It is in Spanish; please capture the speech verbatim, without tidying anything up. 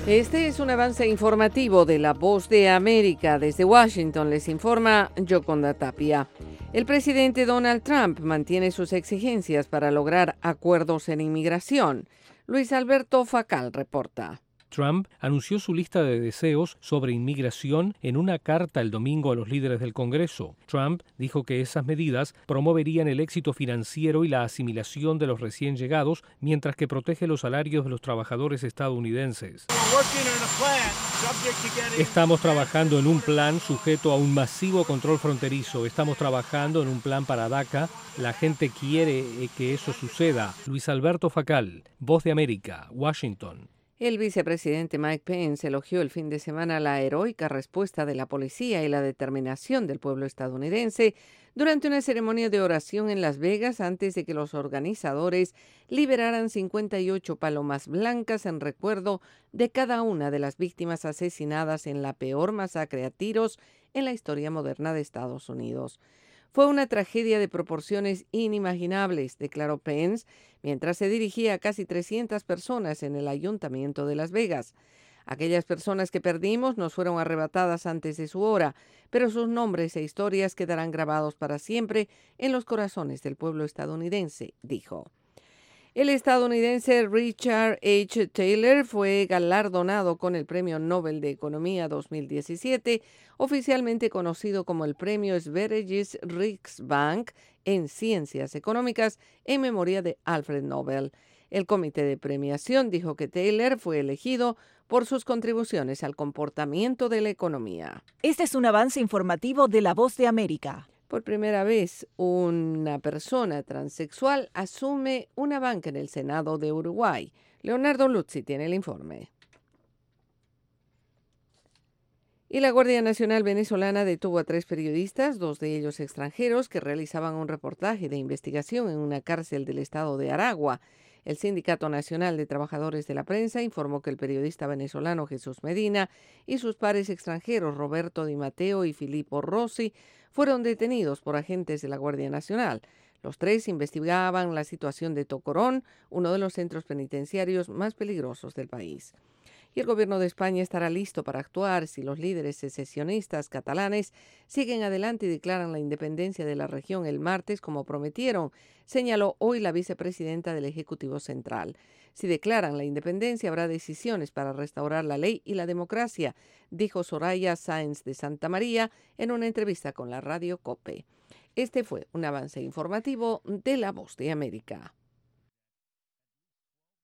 Este es un avance informativo de La Voz de América. Desde Washington les informa Yoconda Tapia. El presidente Donald Trump mantiene sus exigencias para lograr acuerdos en inmigración. Luis Alberto Facal reporta. Trump anunció su lista de deseos sobre inmigración en una carta el domingo a los líderes del Congreso. Trump dijo que esas medidas promoverían el éxito financiero y la asimilación de los recién llegados, mientras que protege los salarios de los trabajadores estadounidenses. Estamos trabajando en un plan sujeto a un masivo control fronterizo. Estamos trabajando en un plan para DACA. La gente quiere que eso suceda. Luis Alberto Facal, Voz de América, Washington. El vicepresidente Mike Pence elogió el fin de semana la heroica respuesta de la policía y la determinación del pueblo estadounidense durante una ceremonia de oración en Las Vegas antes de que los organizadores liberaran cincuenta y ocho palomas blancas en recuerdo de cada una de las víctimas asesinadas en la peor masacre a tiros en la historia moderna de Estados Unidos. Fue una tragedia de proporciones inimaginables, declaró Pence, mientras se dirigía a casi trescientas personas en el Ayuntamiento de Las Vegas. Aquellas personas que perdimos nos fueron arrebatadas antes de su hora, pero sus nombres e historias quedarán grabados para siempre en los corazones del pueblo estadounidense, dijo. El estadounidense Richard H. Taylor fue galardonado con el Premio Nobel de Economía dos mil diecisiete, oficialmente conocido como el Premio Sveriges Riksbank en Ciencias Económicas en memoria de Alfred Nobel. El comité de premiación dijo que Taylor fue elegido por sus contribuciones al comportamiento de la economía. Este es un avance informativo de La Voz de América. Por primera vez, una persona transexual asume una banca en el Senado de Uruguay. Leonardo Luzzi tiene el informe. Y la Guardia Nacional venezolana detuvo a tres periodistas, dos de ellos extranjeros, que realizaban un reportaje de investigación en una cárcel del estado de Aragua. El Sindicato Nacional de Trabajadores de la Prensa informó que el periodista venezolano Jesús Medina y sus pares extranjeros Roberto Di Matteo y Filippo Rossi fueron detenidos por agentes de la Guardia Nacional. Los tres investigaban la situación de Tocorón, uno de los centros penitenciarios más peligrosos del país. Y el gobierno de España estará listo para actuar si los líderes secesionistas catalanes siguen adelante y declaran la independencia de la región el martes, como prometieron, señaló hoy la vicepresidenta del Ejecutivo Central. Si declaran la independencia, habrá decisiones para restaurar la ley y la democracia, dijo Soraya Sáenz de Santa María en una entrevista con la radio COPE. Este fue un avance informativo de La Voz de América.